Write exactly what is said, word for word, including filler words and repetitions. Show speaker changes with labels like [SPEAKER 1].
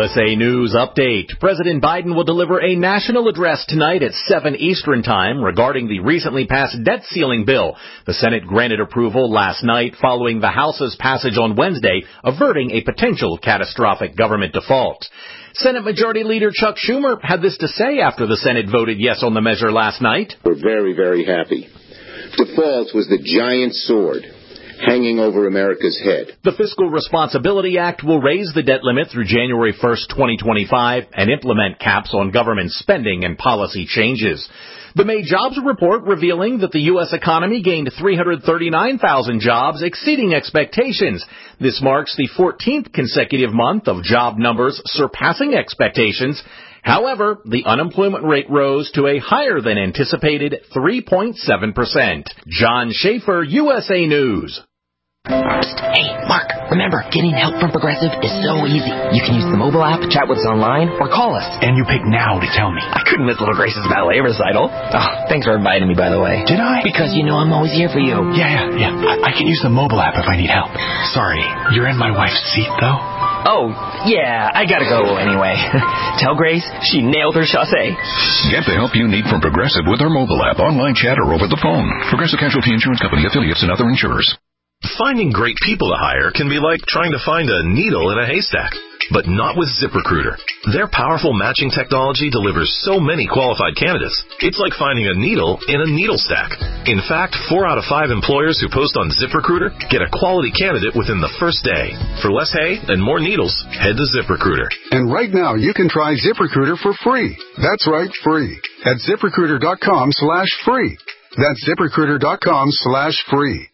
[SPEAKER 1] S A News Update. President Biden will deliver a national address tonight at seven Eastern Time regarding the recently passed debt ceiling bill. The Senate granted approval last night following the House's passage on Wednesday, averting a potential catastrophic government default. Senate Majority Leader Chuck Schumer had this to say after the Senate voted yes on the measure last night.
[SPEAKER 2] We're very, very happy. Default was the giant sword hanging over America's head.
[SPEAKER 1] The Fiscal Responsibility Act will raise the debt limit through January first, twenty twenty-five, and implement caps on government spending and policy changes. The May jobs report revealing that the U S economy gained three hundred thirty-nine thousand jobs, exceeding expectations. This marks the fourteenth consecutive month of job numbers surpassing expectations. However, the unemployment rate rose to a higher than anticipated three point seven percent. John Schaefer, U S A News.
[SPEAKER 3] Hey, Mark, remember, getting help from Progressive is so easy. You can use the mobile app, chat with us online, or call us.
[SPEAKER 4] And you pick now to tell me.
[SPEAKER 3] I couldn't miss Little Grace's ballet recital. Oh, thanks for inviting me, by the way.
[SPEAKER 4] Did I?
[SPEAKER 3] Because you know I'm always here for you.
[SPEAKER 4] Yeah, yeah, yeah. I, I can use the mobile app if I need help. Sorry, you're in my wife's seat, though?
[SPEAKER 3] Oh, yeah, I gotta go anyway. Tell Grace she nailed her chassé.
[SPEAKER 5] Get the help you need from Progressive with our mobile app, online chat, or over the phone. Progressive Casualty Insurance Company, affiliates, and other insurers.
[SPEAKER 6] Finding great people to hire can be like trying to find a needle in a haystack. But not with ZipRecruiter. Their powerful matching technology delivers so many qualified candidates. It's like finding a needle in a needle stack. In fact, four out of five employers who post on ZipRecruiter get a quality candidate within the first day. For less hay and more needles, head to ZipRecruiter.
[SPEAKER 7] And right now, you can try ZipRecruiter for free. That's right, free. At ZipRecruiter.com slash free. That's ZipRecruiter.com slash free.